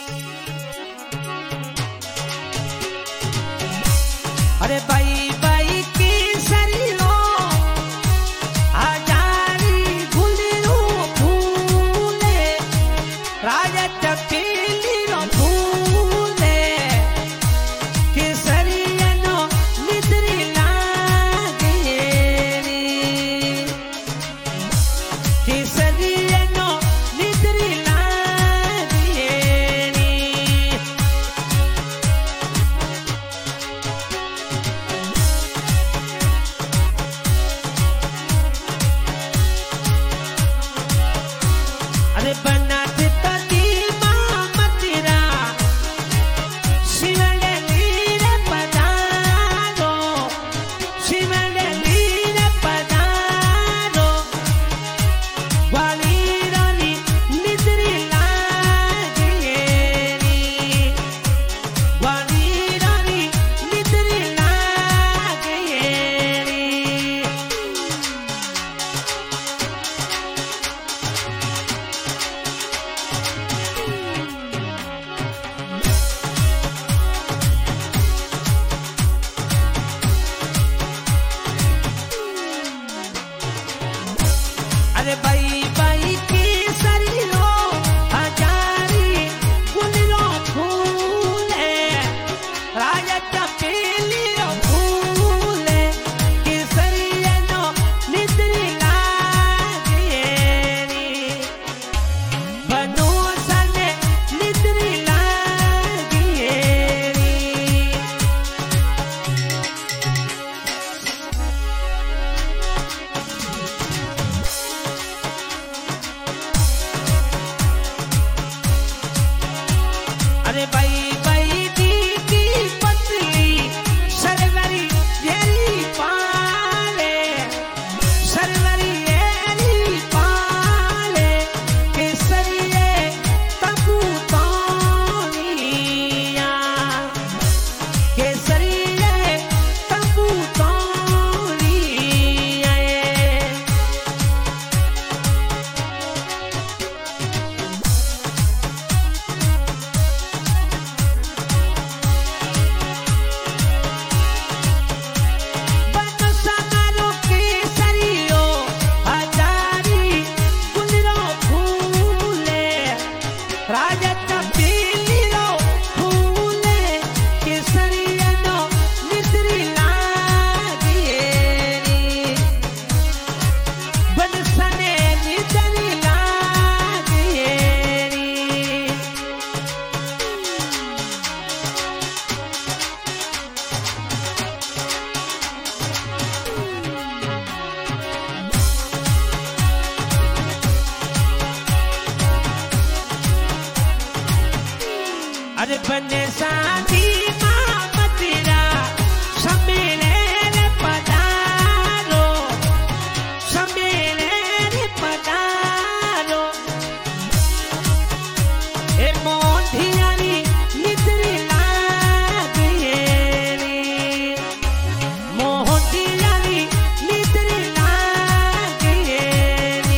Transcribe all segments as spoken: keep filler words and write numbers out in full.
अरे बाई बाई की सरियो हजारी गुलरो फूले राजा चपेली रो फूले केसरिया नो निद्री लागे रे केसरिया नो निद्री लागे रे अरे बना देता दी मामा तेरा शिवने लीरे पधारो शिवने लीरे पधारो वाली रानी निद्री लागे री वाली रानी निद्री लागे री अरे बाई बाई की सरियो हजारी गुलरो फूले राजा चपेली रो फूले केसरिया नो निद्री लागे री बनो सने निद्री लागे री अरे बाई बाई दी की पतली सरवरी येरी पाले सरवरी येरी पाले केसरिये तबू तोनिया केसरिये तबू तोनिया बनो समारो केसरियो हजारी गुलरो फूले राजा चपेली रो फूले केसरिया नो निद्री लागे री बनसने निद्री लागे री अरे बने साथी मामा तेरा सम्मेले रे पधारो सम्मेले रे पधारो ए मोंधियारी निद्री लागे री मोंधियारी निद्री लागे री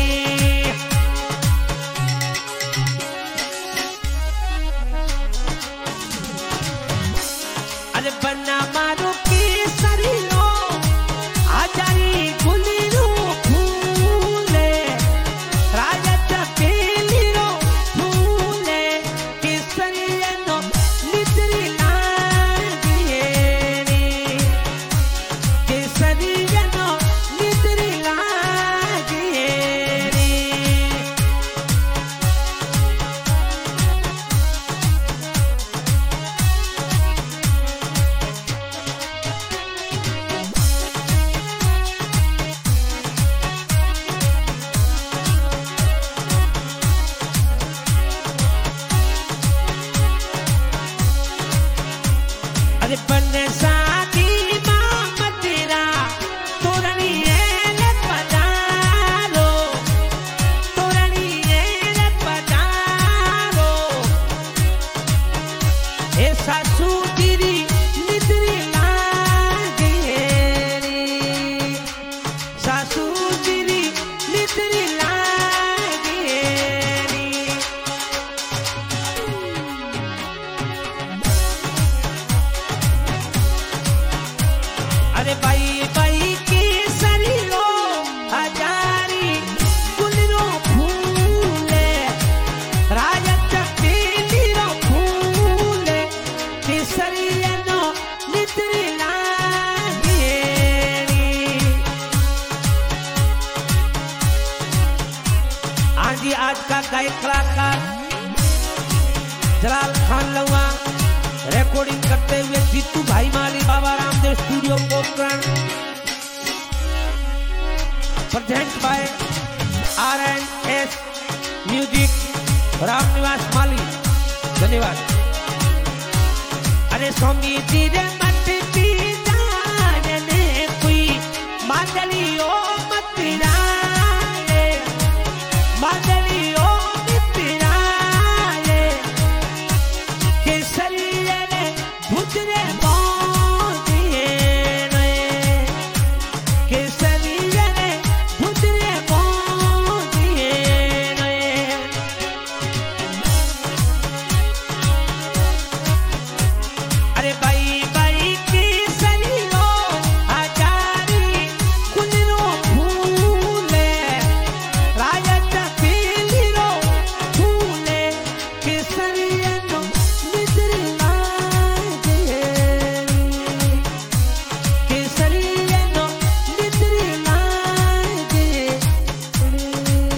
आज का गायक कलाकार जलाल खान लुआ रिकॉर्डिंग करते हुए Jitu Bhai Mali Baba Ramdev studio Pokhran present by R and S music Ramniwas Mali. धन्यवाद। अरे स्वामी जी रे मत पीता ने कोई मादलियो मत पीना मादलियो मत पीना के शरीर रे भुजरे मोदिए के शरीर रे भुजरे मोदिए अरे भाई भाई की सलियो आजारी कुलरो फूले राजत पीलिरो फूले के सलियन